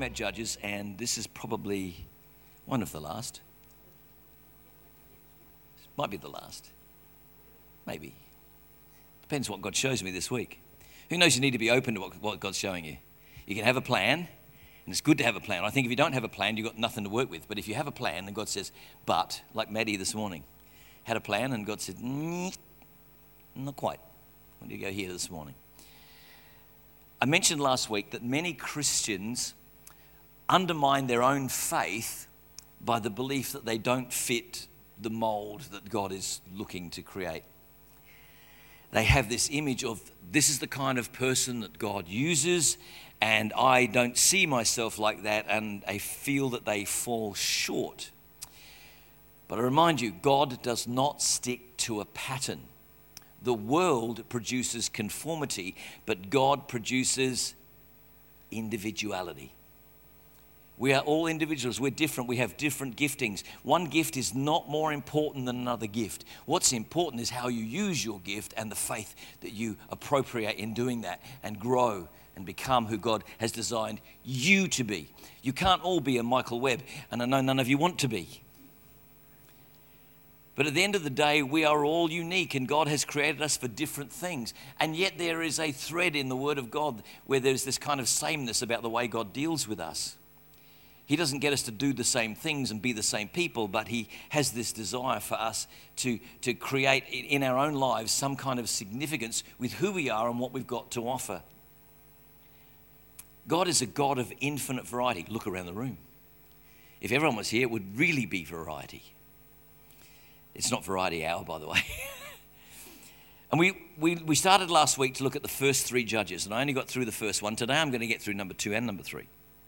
about Judges, and this is probably one of the last. Might be the last. Maybe. Depends what God shows me this week. Who knows, you need to be open to what God's showing you. You can have a plan, and it's good to have a plan. I think if you don't have a plan, you've got nothing to work with. But if you have a plan, and God says, but, like Maddie this morning, had a plan, and God said, not quite. When did you go here this morning? I mentioned last week that many Christians undermine their own faith by the belief that they don't fit the mold that God is looking to create. They have this image of, this is the kind of person that God uses, and I don't see myself like that, and they feel that they fall short. But I remind you, God does not stick to a pattern. The world produces conformity, but God produces individuality. We are all individuals. We're different. We have different giftings. One gift is not more important than another gift. What's important is how you use your gift and the faith that you appropriate in doing that and grow and become who God has designed you to be. You can't all be a Michael Webb, and I know none of you want to be. But at the end of the day, we are all unique, and God has created us for different things. And yet there is a thread in the Word of God where there's this kind of sameness about the way God deals with us. He doesn't get us to do the same things and be the same people, but he has this desire for us to create in our own lives some kind of significance with who we are and what we've got to offer. God is a God of infinite variety. Look around the room. If everyone was here, it would really be variety. It's not variety hour, by the way. And we started last week to look at the first three judges, and I only got through the first one. Today I'm going to get through number 2 and number 3.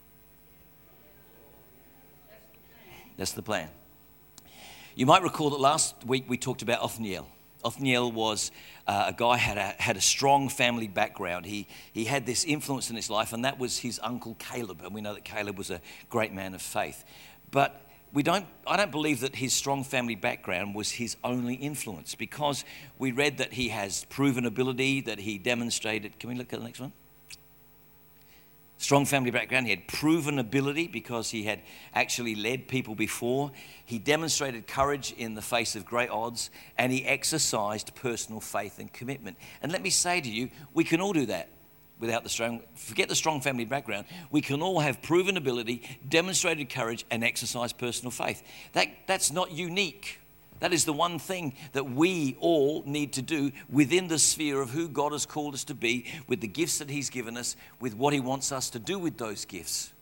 That's the plan. You might recall that last week we talked about Othniel. Othniel was a guy had a strong family background. He had this influence in his life, and that was his uncle Caleb. And we know that Caleb was a great man of faith. But I don't believe that his strong family background was his only influence, because we read that he has proven ability, that he demonstrated. Can we look at the next one? Strong family background. He had proven ability because he had actually led people before. He demonstrated courage in the face of great odds, and he exercised personal faith and commitment. And let me say to you, we can all do that without forget the strong family background. We can all have proven ability, demonstrated courage, and exercise personal faith. That's not unique. That is the one thing that we all need to do within the sphere of who God has called us to be, with the gifts that he's given us, with what he wants us to do with those gifts.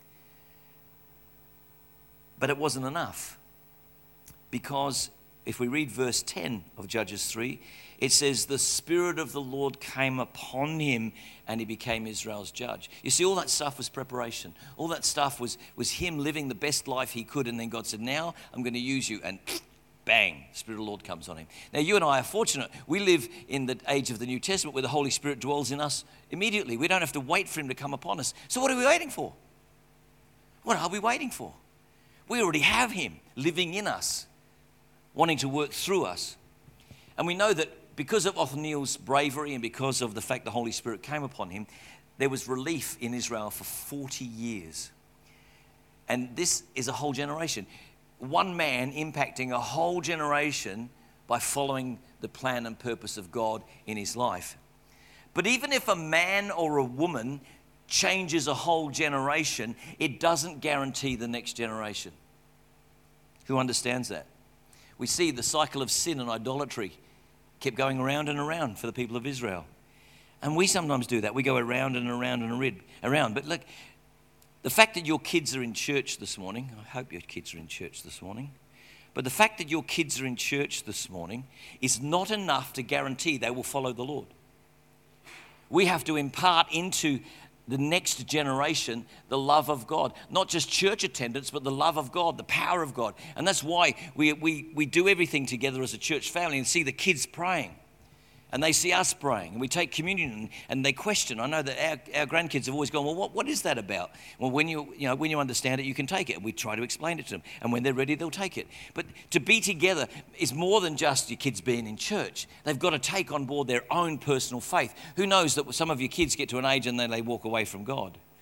But it wasn't enough, because if we read verse 10 of Judges 3, it says, the Spirit of the Lord came upon him and he became Israel's judge. You see, all that stuff was preparation. All that stuff was him living the best life he could, and then God said, now I'm going to use you, and bang, the Spirit of the Lord comes on him. Now, you and I are fortunate. We live in the age of the New Testament where the Holy Spirit dwells in us immediately. We don't have to wait for him to come upon us. So what are we waiting for? What are we waiting for? We already have him living in us, wanting to work through us. And we know that because of Othniel's bravery and because of the fact the Holy Spirit came upon him, there was relief in Israel for 40 years. And this is a whole generation. One man impacting a whole generation by following the plan and purpose of God in his life. But even if a man or a woman changes a whole generation, it doesn't guarantee the next generation. Who understands that? We see the cycle of sin and idolatry kept going around and around for the people of Israel. And we sometimes do that. We go around and around and around. But look, the fact that your kids are in church this morning, I hope your kids are in church this morning, but the fact that your kids are in church this morning is not enough to guarantee they will follow the Lord. We have to impart into the next generation the love of God, not just church attendance, but the love of God, the power of God. And that's why we do everything together as a church family and see the kids praying. And they see us praying, and we take communion, and they question. I know that our grandkids have always gone, well, what is that about? Well, when you understand it, you can take it. And we try to explain it to them, and when they're ready, they'll take it. But to be together is more than just your kids being in church. They've got to take on board their own personal faith. Who knows that some of your kids get to an age and then they walk away from God?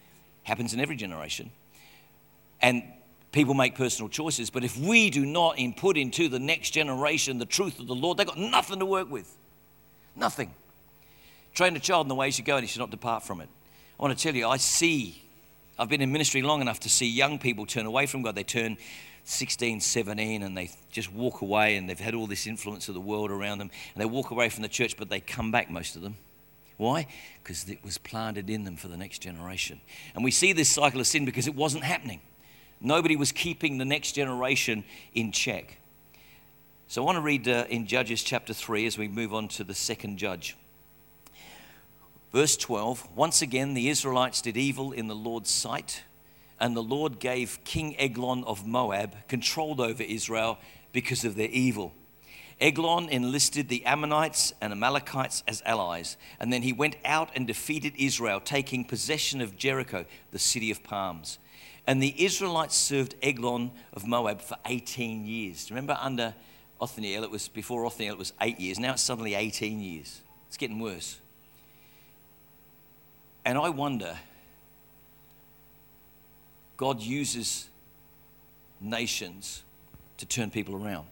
Happens in every generation. And people make personal choices, but if we do not input into the next generation the truth of the Lord, they've got nothing to work with. Nothing. Train a child in the way he should go and he should not depart from it. I want to tell you, I've been in ministry long enough to see young people turn away from God. They turn 16, 17, and they just walk away, and they've had all this influence of the world around them, and they walk away from the church, but they come back, most of them. Why? Because it was planted in them for the next generation. And we see this cycle of sin because it wasn't happening. Nobody was keeping the next generation in check. So I want to read in Judges chapter 3 as we move on to the second judge. Verse 12, once again the Israelites did evil in the Lord's sight, and the Lord gave King Eglon of Moab control over Israel because of their evil. Eglon enlisted the Ammonites and Amalekites as allies, and then he went out and defeated Israel, taking possession of Jericho, the city of palms. And the Israelites served Eglon of Moab for 18 years. Remember under Othniel, before Othniel it was 8 years. Now it's suddenly 18 years. It's getting worse. And I wonder, God uses nations to turn people around.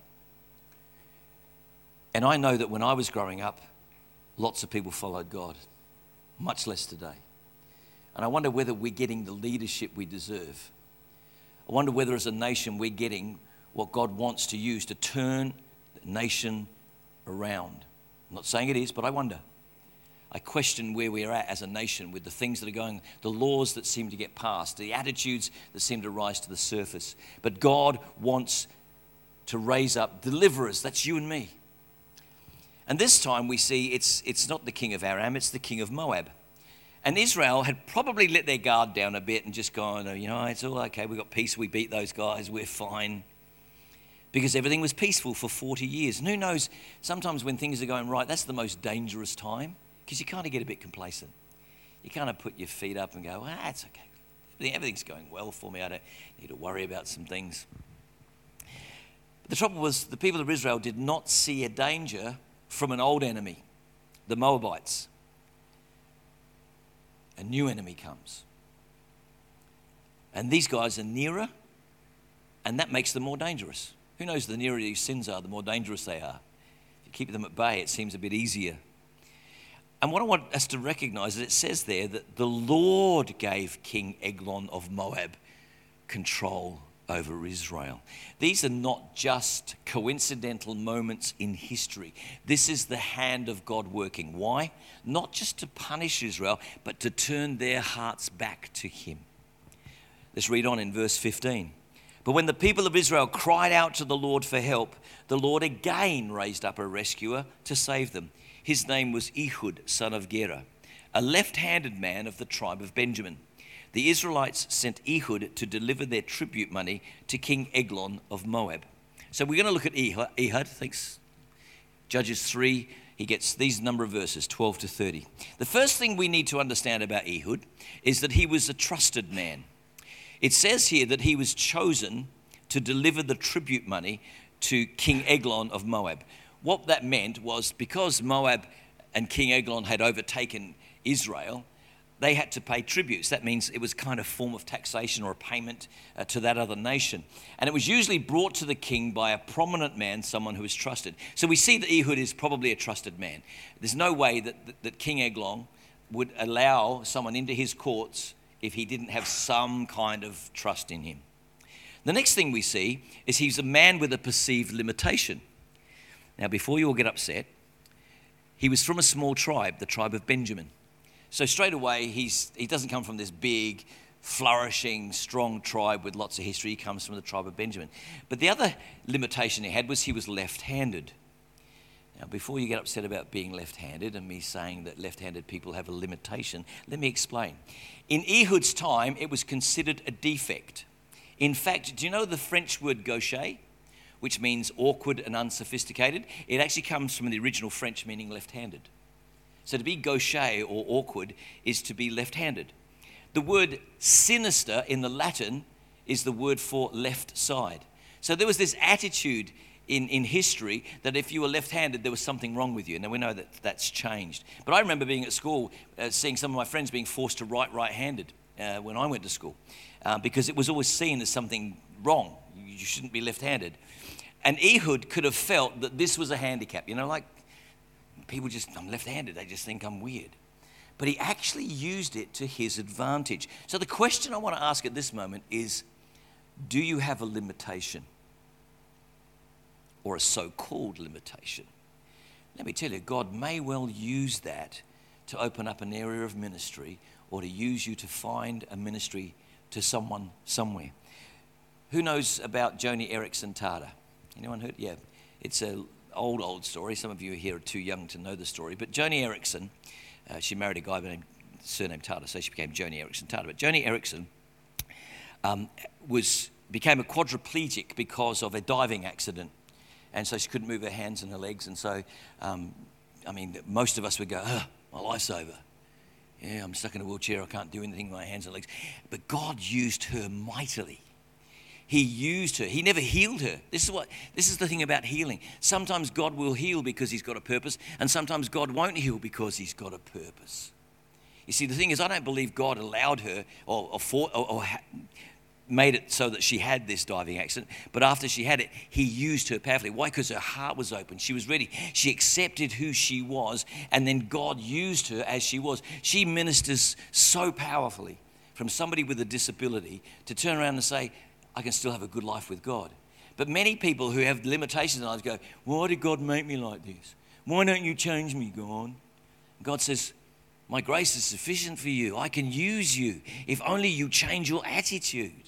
And I know that when I was growing up, lots of people followed God, much less today. And I wonder whether we're getting the leadership we deserve. I wonder whether as a nation we're getting what God wants to use to turn the nation around. I'm not saying it is, but I wonder. I question where we are at as a nation with the things that are going, the laws that seem to get passed, the attitudes that seem to rise to the surface. But God wants to raise up deliverers. That's you and me. And this time we see it's not the king of Aram, it's the king of Moab. And Israel had probably let their guard down a bit and just gone, it's all okay, we've got peace, we beat those guys, we're fine. Because everything was peaceful for 40 years. And who knows, sometimes when things are going right, that's the most dangerous time, because you kind of get a bit complacent. You kind of put your feet up and go, it's okay. Everything's going well for me, I don't need to worry about some things. But the trouble was, the people of Israel did not see a danger from an old enemy, the Moabites. A new enemy comes. And these guys are nearer, and that makes them more dangerous. Who knows, the nearer these sins are, the more dangerous they are. If you keep them at bay, it seems a bit easier. And what I want us to recognize is it says there that the Lord gave King Eglon of Moab control over Israel. These are not just coincidental moments in history. This is the hand of God working. Why? Not just to punish Israel, but to turn their hearts back to him. Let's read on in verse 15. But when the people of Israel cried out to the Lord for help, the Lord again raised up a rescuer to save them. His name was Ehud, son of Gera, a left-handed man of the tribe of Benjamin. The Israelites sent Ehud to deliver their tribute money to King Eglon of Moab. So we're going to look at Ehud. Thanks. Judges 3, he gets these number of verses, 12 to 30. The first thing we need to understand about Ehud is that he was a trusted man. It says here that he was chosen to deliver the tribute money to King Eglon of Moab. What that meant was because Moab and King Eglon had overtaken Israel, they had to pay tributes. That means it was kind of form of taxation or a payment to that other nation. And it was usually brought to the king by a prominent man, someone who was trusted. So we see that Ehud is probably a trusted man. There's no way that King Eglon would allow someone into his courts if he didn't have some kind of trust in him. The next thing we see is he's a man with a perceived limitation. Now, before you all get upset, he was from a small tribe, the tribe of Benjamin. So straight away, he doesn't come from this big, flourishing, strong tribe with lots of history. He comes from the tribe of Benjamin. But the other limitation he had was he was left-handed. Now, before you get upset about being left-handed and me saying that left-handed people have a limitation, let me explain. In Ehud's time, it was considered a defect. In fact, do you know the French word gaucher, which means awkward and unsophisticated? It actually comes from the original French meaning left-handed. So to be gaucher or awkward is to be left-handed. The word sinister in the Latin is the word for left side. So there was this attitude in history that if you were left-handed, there was something wrong with you. Now we know that that's changed. But I remember being at school, seeing some of my friends being forced to write right-handed. when I went to school because it was always seen as something wrong. You shouldn't be left-handed. And Ehud could have felt that this was a handicap. You know, like people just, I'm left-handed, they just think I'm weird. But he actually used it to his advantage. So the question I want to ask at this moment is, do you have a limitation? Or a so-called limitation? Let me tell you, God may well use that to open up an area of ministry or to use you to find a ministry to someone somewhere. Who knows about Joni Eareckson Tada? Anyone heard? Yeah, it's an old story. Some of you here are too young to know the story. But Joni Eareckson, she married a guy by the surname Tada, so she became Joni Eareckson Tada. But Joni Eareckson became a quadriplegic because of a diving accident. And so she couldn't move her hands and her legs. And so, most of us would go, my life's over. Yeah, I'm stuck in a wheelchair. I can't do anything with my hands and legs. But God used her mightily. He used her. He never healed her. This is the thing about healing. Sometimes God will heal because he's got a purpose, and sometimes God won't heal because he's got a purpose. You see, the thing is, I don't believe God allowed her or made it so that she had this diving accident, but after she had it, he used her powerfully. Why? Because her heart was open. She was ready. She accepted who she was, and then God used her as she was. She ministers so powerfully from somebody with a disability to turn around and say, I can still have a good life with God. But many people who have limitations in life go, why did God make me like this? Why don't you change me, God? God says, my grace is sufficient for you. I can use you if only you change your attitude.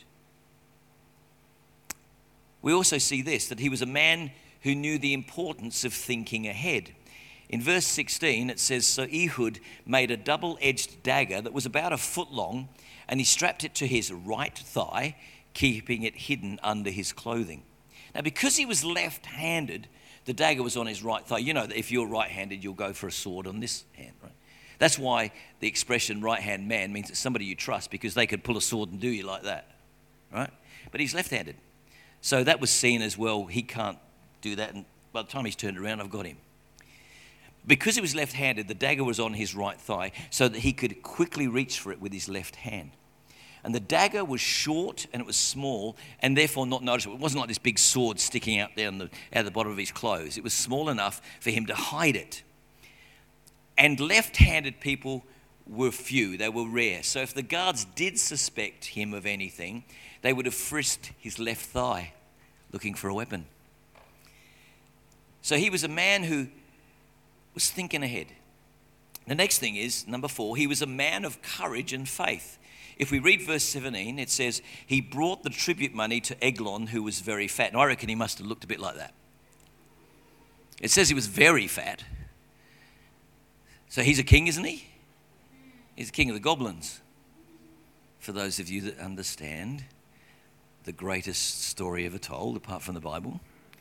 We also see this, that he was a man who knew the importance of thinking ahead. In verse 16, it says, so Ehud made a double-edged dagger that was about a foot long, and he strapped it to his right thigh, keeping it hidden under his clothing. Now, because he was left-handed, the dagger was on his right thigh. You know that if you're right-handed, you'll go for a sword on this hand, right? That's why the expression right-hand man means it's somebody you trust, because they could pull a sword and do you like that, right? But he's left-handed. So that was seen as, well, he can't do that, and by the time he's turned around, I've got him. Because he was left-handed, the dagger was on his right thigh so that he could quickly reach for it with his left hand. And the dagger was short and it was small and therefore not noticeable. It wasn't like this big sword sticking out there out of the bottom of his clothes. It was small enough for him to hide it. And left-handed people were few. They were rare. So if the guards did suspect him of anything, they would have frisked his left thigh looking for a weapon. So he was a man who was thinking ahead. The next thing is, number 4, he was a man of courage and faith. If we read verse 17, it says, he brought the tribute money to Eglon, who was very fat. And I reckon he must have looked a bit like that. It says he was very fat. So he's a king, isn't he? He's the king of the goblins. For those of you that understand the greatest story ever told, apart from the Bible.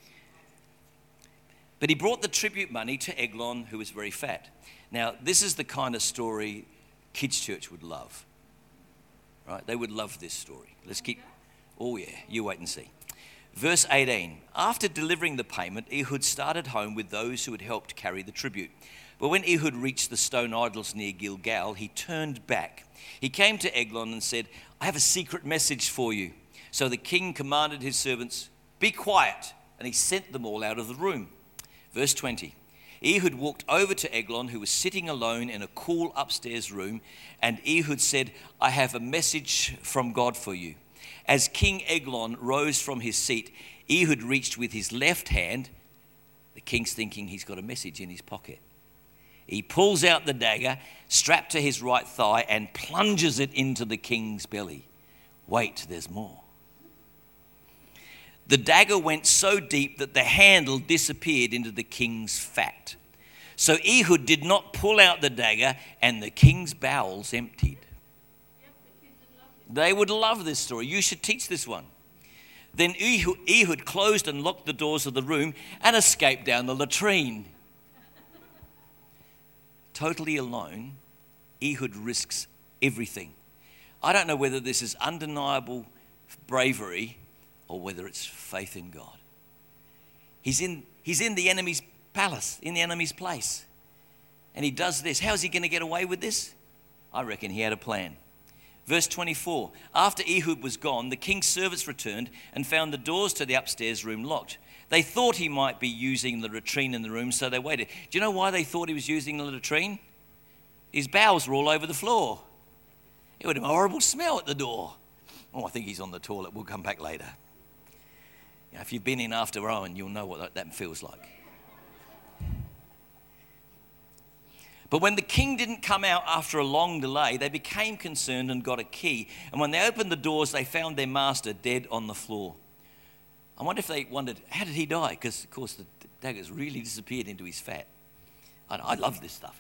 But he brought the tribute money to Eglon, who was very fat. Now, this is the kind of story kids' church would love. Right? They would love this story. Let's keep... Oh, yeah. You wait and see. Verse 18. After delivering the payment, Ehud started home with those who had helped carry the tribute. But when Ehud reached the stone idols near Gilgal, he turned back. He came to Eglon and said, I have a secret message for you. So the king commanded his servants, be quiet. And he sent them all out of the room. Verse 20. Ehud walked over to Eglon, who was sitting alone in a cool upstairs room, and Ehud said, I have a message from God for you. As King Eglon rose from his seat, Ehud reached with his left hand. The king's thinking he's got a message in his pocket. He pulls out the dagger, strapped to his right thigh, and plunges it into the king's belly. Wait, there's more. The dagger went so deep that the handle disappeared into the king's fat. So Ehud did not pull out the dagger, and the king's bowels emptied. They would love this story. You should teach this one. Then Ehud closed and locked the doors of the room and escaped down the latrine. Totally alone, Ehud risks everything. I don't know whether this is undeniable bravery or whether it's faith in God. He's in the enemy's palace, in the enemy's place. And he does this. How is he going to get away with this? I reckon he had a plan. Verse 24, after Ehud was gone, the king's servants returned and found the doors to the upstairs room locked. They thought he might be using the latrine in the room, so they waited. Do you know why they thought he was using the latrine? His bowels were all over the floor. It would have a horrible smell at the door. Oh, I think he's on the toilet. We'll come back later. You know, if you've been in after Owen, you'll know what that feels like. But when the king didn't come out after a long delay, they became concerned and got a key. And when they opened the doors, they found their master dead on the floor. I wonder if they wondered, how did he die? Because, of course, the daggers really disappeared into his fat. I love this stuff.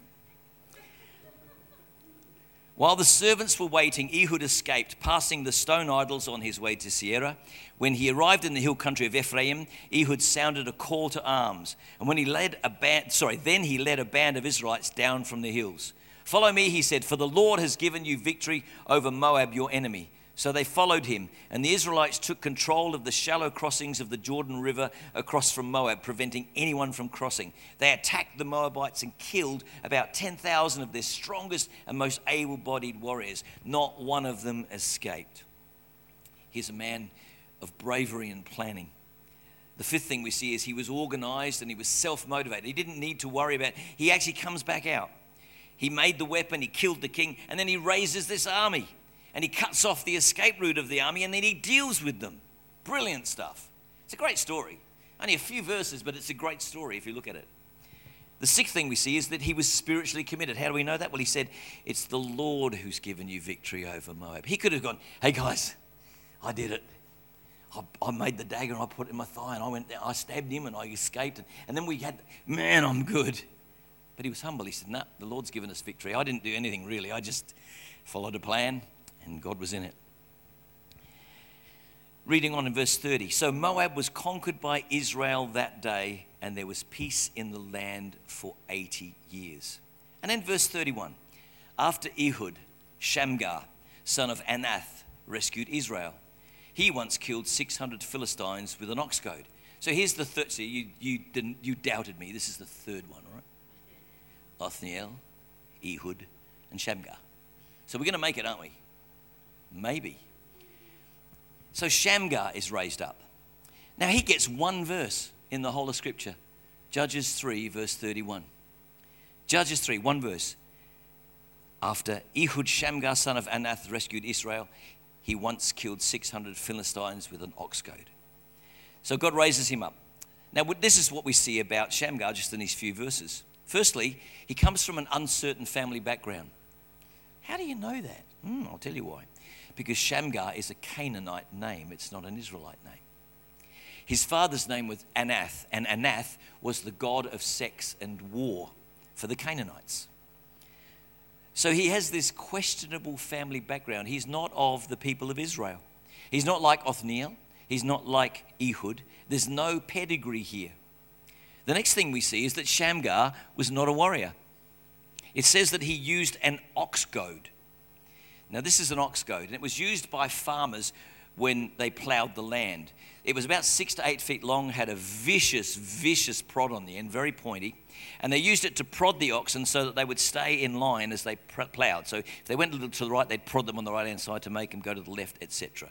While the servants were waiting, Ehud escaped, passing the stone idols on his way to Sierra. When he arrived in the hill country of Ephraim, Ehud sounded a call to arms. And when he led a band of Israelites down from the hills. Follow me, he said, for the Lord has given you victory over Moab, your enemy. So they followed him, and the Israelites took control of the shallow crossings of the Jordan River across from Moab, preventing anyone from crossing. They attacked the Moabites and killed about 10,000 of their strongest and most able-bodied warriors. Not one of them escaped. Here's a man of bravery and planning. The fifth thing we see is he was organized and he was self-motivated. He didn't need to worry about it. He actually comes back out. He made the weapon, he killed the king, and then he raises this army. And he cuts off the escape route of the army, and then he deals with them. Brilliant stuff. It's a great story. Only a few verses, but it's a great story if you look at it. The sixth thing we see is that he was spiritually committed. How do we know that? Well, he said, it's the Lord who's given you victory over Moab. He could have gone, hey guys, I did it. I made the dagger and I put it in my thigh and I went there, I stabbed him and I escaped. And then we had, man, I'm good. But he was humble. He said, no, the Lord's given us victory. I didn't do anything really. I just followed a plan. And God was in it. Reading on in verse 30. So Moab was conquered by Israel that day, and there was peace in the land for 80 years. And then verse 31. After Ehud, Shamgar, son of Anath, rescued Israel. He once killed 600 Philistines with an ox goad. So here's the third. See, you doubted me. This is the third one, all right? Othniel, Ehud, and Shamgar. So we're going to make it, aren't we? Maybe. So Shamgar is raised up. Now he gets one verse in the whole of Scripture. Judges 3, verse 31. Judges 3, one verse. After Ehud, Shamgar, son of Anath, rescued Israel, he once killed 600 Philistines with an ox goad. So God raises him up. Now this is what we see about Shamgar just in these few verses. Firstly, he comes from an uncertain family background. How do you know that? I'll tell you why. Because Shamgar is a Canaanite name. It's not an Israelite name. His father's name was Anath, and Anath was the god of sex and war for the Canaanites. So he has this questionable family background. He's not of the people of Israel. He's not like Othniel. He's not like Ehud. There's no pedigree here. The next thing we see is that Shamgar was not a warrior. It says that he used an ox goad. Now, this is an ox goad, and it was used by farmers when they plowed the land. It was about 6 to 8 feet long, had a vicious prod on the end, very pointy, and they used it to prod the oxen so that they would stay in line as they plowed. So if they went a little to the right, they'd prod them on the right-hand side to make them go to the left, etc.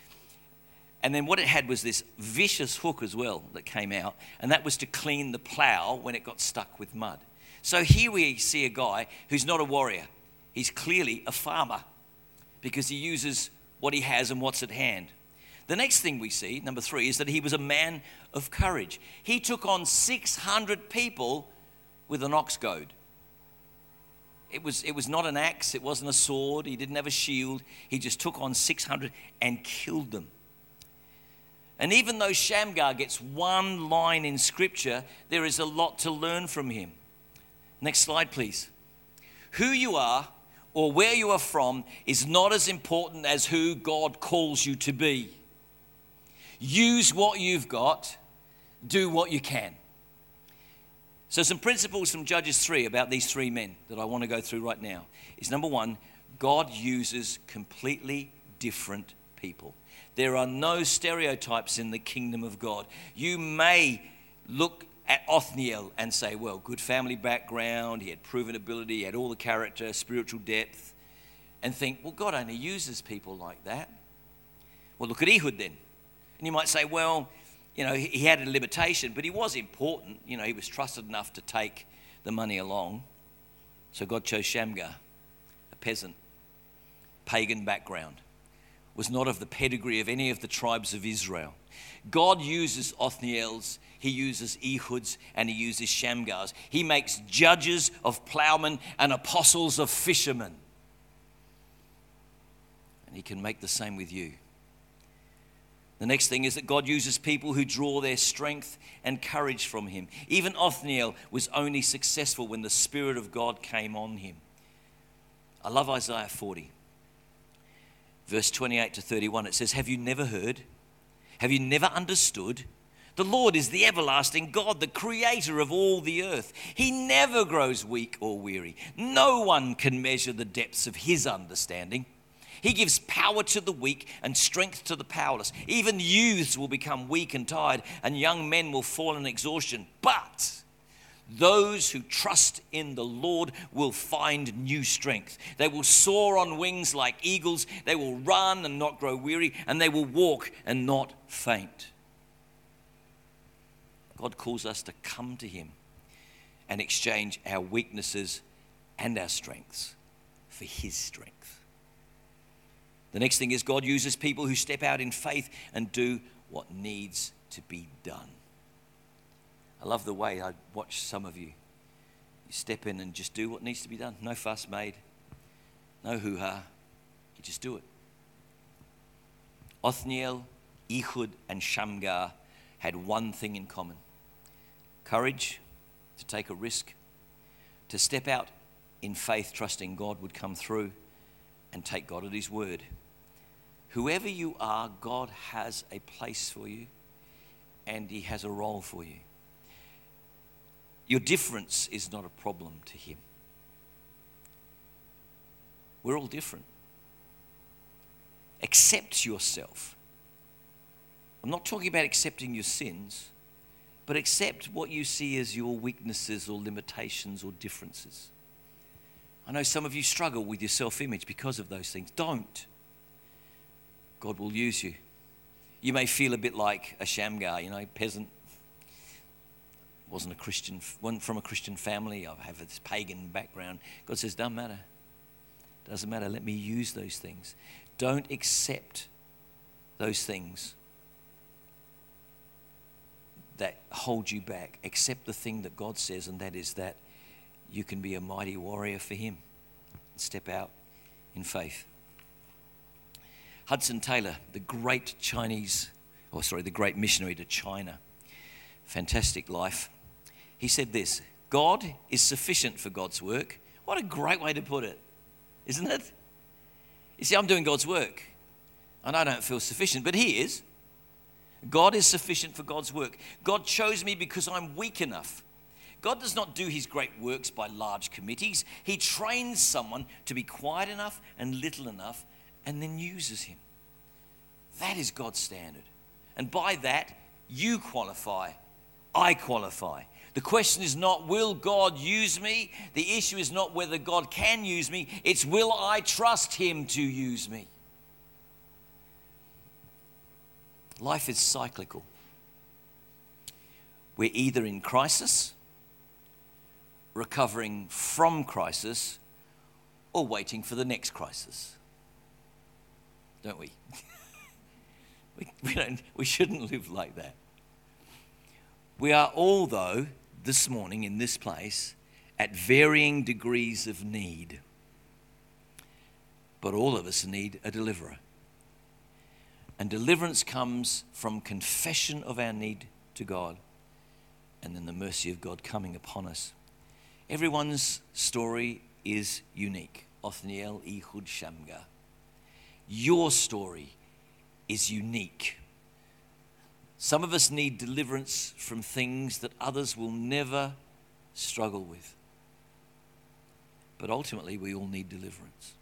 And then what it had was this vicious hook as well that came out, and that was to clean the plow when it got stuck with mud. So here we see a guy who's not a warrior. He's clearly a farmer, because he uses what he has and what's at hand. The next thing we see, number 3, is that he was a man of courage. He took on 600 people with an ox goad. It was not an axe, it wasn't a sword, he didn't have a shield. He just took on 600 and killed them. And even though Shamgar gets one line in Scripture, there is a lot to learn from him. Next slide, please. Who you are or where you are from is not as important as who God calls you to be. Use what you've got, do what you can. So some principles from Judges 3 about these 3 men that I want to go through right now is, number 1, God uses completely different people. There are no stereotypes in the kingdom of God. You may look at Othniel and say, well, good family background, he had proven ability, he had all the character, spiritual depth. and think, well, God only uses people like that. Well, look at Ehud then. And you might say, well, he had a limitation, but he was important. He was trusted enough to take the money along. So God chose Shamgar, a peasant, pagan background, was not of the pedigree of any of the tribes of Israel. God uses Othniel's, he uses Ehud's, and he uses Shamgar's. He makes judges of plowmen and apostles of fishermen. And he can make the same with you. The next thing is that God uses people who draw their strength and courage from him. Even Othniel was only successful when the Spirit of God came on him. I love Isaiah 40. Verse 28 to 31, it says, have you never heard? Have you never understood? The Lord is the everlasting God, the creator of all the earth. He never grows weak or weary. No one can measure the depths of his understanding. He gives power to the weak and strength to the powerless. Even youths will become weak and tired, and young men will fall in exhaustion. But those who trust in the Lord will find new strength. They will soar on wings like eagles. They will run and not grow weary, and they will walk and not faint. God calls us to come to him and exchange our weaknesses and our strengths for his strength. The next thing is God uses people who step out in faith and do what needs to be done. I love the way I watch some of you. You step in and just do what needs to be done. No fuss made, no hoo-ha. You just do it. Othniel, Ehud, and Shamgar had one thing in common. Courage to take a risk, to step out in faith, trusting God would come through, and take God at his word. Whoever you are, God has a place for you, and he has a role for you. Your difference is not a problem to him. We're all different. Accept yourself. I'm not talking about accepting your sins, but accept what you see as your weaknesses or limitations or differences. I know some of you struggle with your self-image because of those things. Don't. God will use you. You may feel a bit like a Shamgar, peasant. Wasn't from a Christian family. I have this pagan background. God says, doesn't matter. Doesn't matter. Let me use those things. Don't accept those things that hold you back. Accept the thing that God says, and that is that you can be a mighty warrior for him. Step out in faith. Hudson Taylor, the great missionary to China. Fantastic life. He said this: God is sufficient for God's work. What a great way to put it, isn't it? You see, I'm doing God's work, and I don't feel sufficient, but he is. God is sufficient for God's work. God chose me because I'm weak enough. God does not do his great works by large committees. He trains someone to be quiet enough and little enough, and then uses him. That is God's standard. And by that, you qualify. I qualify. The question is not, will God use me? The issue is not whether God can use me. It's, will I trust him to use me? Life is cyclical. We're either in crisis, recovering from crisis, or waiting for the next crisis. Don't we? We shouldn't live like that. We are all, though, this morning in this place, at varying degrees of need. But all of us need a deliverer. And deliverance comes from confession of our need to God, and then the mercy of God coming upon us. Everyone's story is unique. Othniel, Ehud, Shamgar. Your story is unique. Some of us need deliverance from things that others will never struggle with. But ultimately, we all need deliverance.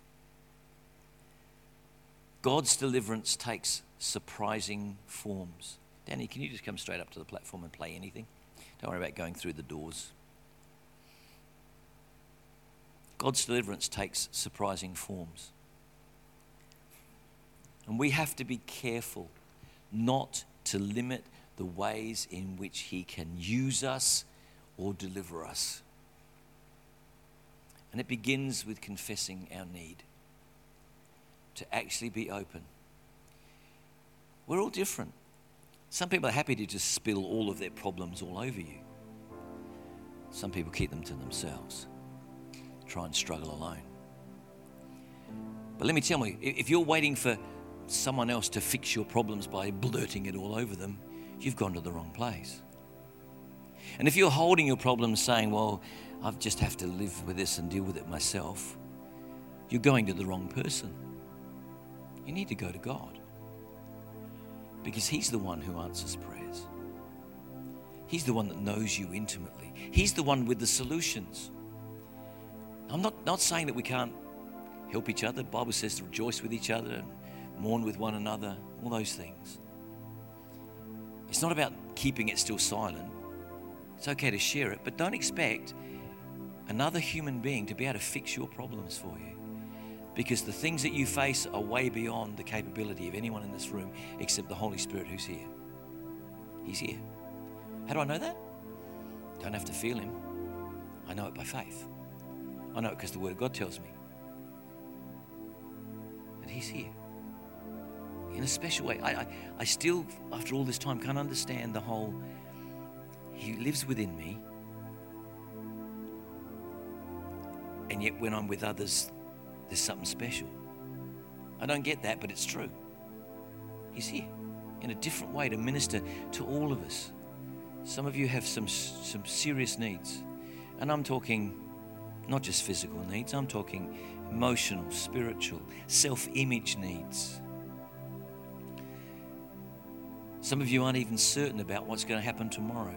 God's deliverance takes surprising forms. Danny, can you just come straight up to the platform and play anything? Don't worry about going through the doors. God's deliverance takes surprising forms. And we have to be careful not to limit the ways in which he can use us or deliver us. And it begins with confessing our need to actually be open. We're all different. Some people are happy to just spill all of their problems all over you. Some people keep them to themselves, try and struggle alone. But let me tell you, if you're waiting for someone else to fix your problems by blurting it all over them, you've gone to the wrong place. And if you're holding your problems saying, well, I just have to live with this and deal with it myself, you're going to the wrong person. You need to go to God, because he's the one who answers prayers. He's the one that knows you intimately. He's the one with the solutions. I'm not saying that we can't help each other. The Bible says to rejoice with each other and mourn with one another, all those things. It's not about keeping it still silent. It's okay to share it, but don't expect another human being to be able to fix your problems for you, because the things that you face are way beyond the capability of anyone in this room except the Holy Spirit who's here. He's here. How do I know that? Don't have to feel him. I know it by faith. I know it because the Word of God tells me that he's here in a special way. I still, after all this time, can't understand the whole, he lives within me, and yet when I'm with others, there's something special. I don't get that, but it's true. He's here in a different way to minister to all of us. Some of you have some serious needs, and I'm talking not just physical needs, I'm talking emotional, spiritual, self-image needs. Some of you aren't even certain about what's going to happen tomorrow.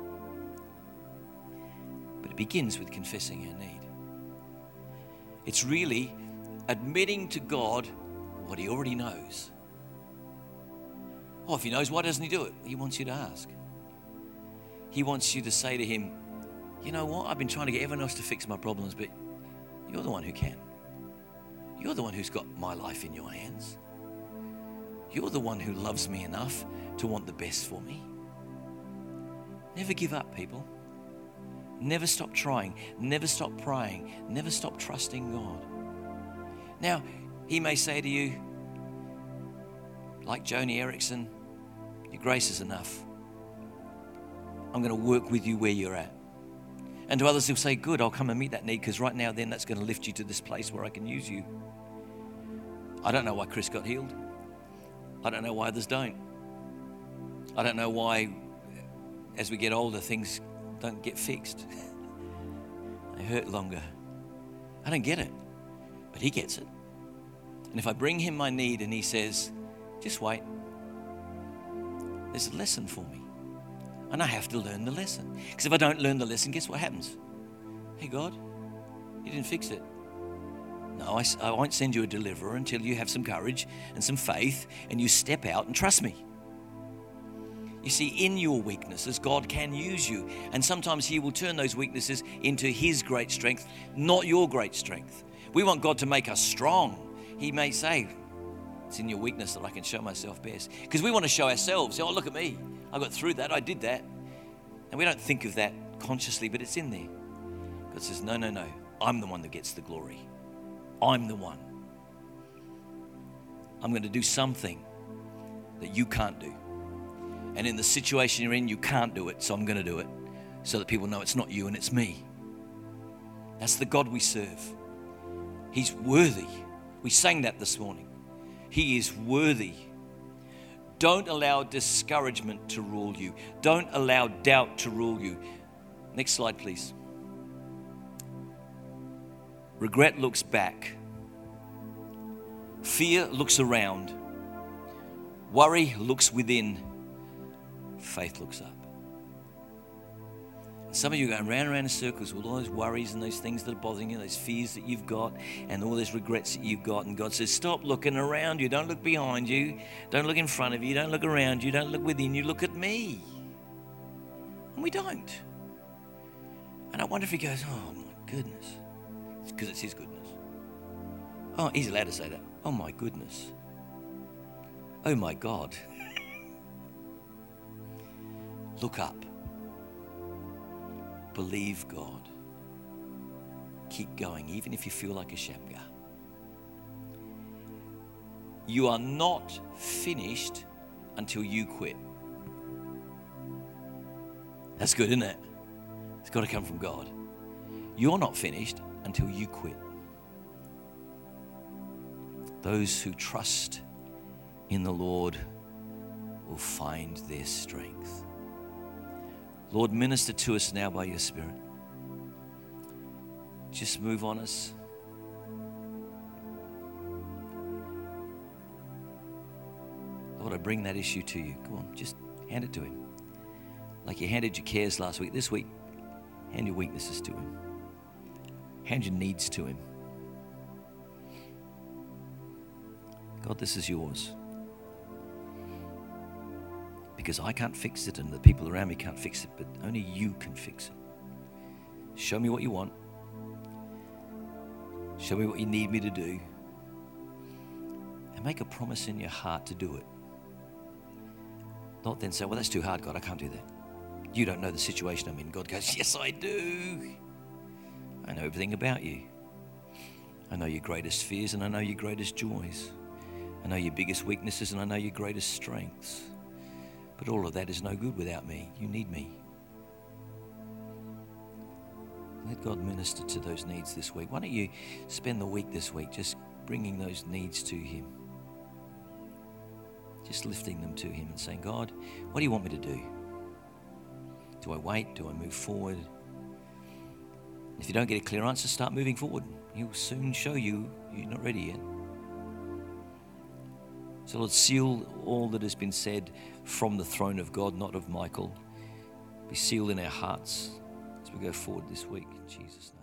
But it begins with confessing our need. It's really admitting to God what he already knows. Oh, if he knows, why doesn't he do it? He wants you to ask. He wants you to say to him, you know what, I've been trying to get everyone else to fix my problems, but you're the one who can. You're the one who's got my life in your hands. You're the one who loves me enough to want the best for me. Never give up, people. Never stop trying. Never stop praying. Never stop trusting God. Now, he may say to you, like Joni Eareckson, your grace is enough. I'm going to work with you where you're at. And to others, he'll say, good, I'll come and meet that need, because right now then that's going to lift you to this place where I can use you. I don't know why Chris got healed. I don't know why others don't. I don't know why, as we get older, things don't get fixed. They hurt longer. I don't get it, but he gets it. And if I bring him my need and he says, just wait, there's a lesson for me. And I have to learn the lesson. Because if I don't learn the lesson, guess what happens? Hey, God, you didn't fix it. No, I won't send you a deliverer until you have some courage and some faith and you step out and trust me. You see, in your weaknesses, God can use you. And sometimes he will turn those weaknesses into his great strength, not your great strength. We want God to make us strong. He may say, it's in your weakness that I can show myself best. Because we want to show ourselves, oh, look at me. I got through that, I did that. And we don't think of that consciously, but it's in there. God says, no, I'm the one that gets the glory. I'm the one. I'm going to do something that you can't do. And in the situation you're in, you can't do it, so I'm going to do it so that people know it's not you and it's me. That's the God we serve. He's worthy. We sang that this morning. He is worthy. Don't allow discouragement to rule you. Don't allow doubt to rule you. Next slide, please. Regret looks back. Fear looks around. Worry looks within. Faith looks up. Some of you are going round and round in circles with all those worries and those things that are bothering you, those fears that you've got and all those regrets that you've got. And God says, stop looking around you. Don't look behind you. Don't look in front of you. Don't look around you. Don't look within you. Look at me. And we don't. And I wonder if he goes, oh my goodness. It's because it's his goodness. Oh, he's allowed to say that. Oh my goodness. Oh my God. Look up. Believe God. Keep going, even if you feel like a Shamgar. You are not finished until you quit. That's good, isn't it? It's got to come from God. You're not finished until you quit. Those who trust in the Lord will find their strength. Lord, minister to us now by your Spirit. Just move on us. Lord, I bring that issue to you. Come on, just hand it to him. Like you handed your cares last week. This week, hand your weaknesses to him. Hand your needs to him. God, this is yours. Because I can't fix it and the people around me can't fix it, but only you can fix it. Show me what you want. Show me what you need me to do. And make a promise in your heart to do it. Not then say, well, that's too hard, God, I can't do that. You don't know the situation I'm in. God goes, yes, I do. I know everything about you. I know your greatest fears and I know your greatest joys. I know your biggest weaknesses and I know your greatest strengths. But all of that is no good without me. You need me. Let God minister to those needs this week. Why don't you spend the week this week just bringing those needs to him? Just lifting them to him and saying, God, what do you want me to do? Do I wait? Do I move forward? If you don't get a clear answer, start moving forward. He'll soon show you you're not ready yet. So Lord, seal all that has been said from the throne of God, not of Michael. Be sealed in our hearts as we go forward this week. In Jesus' name.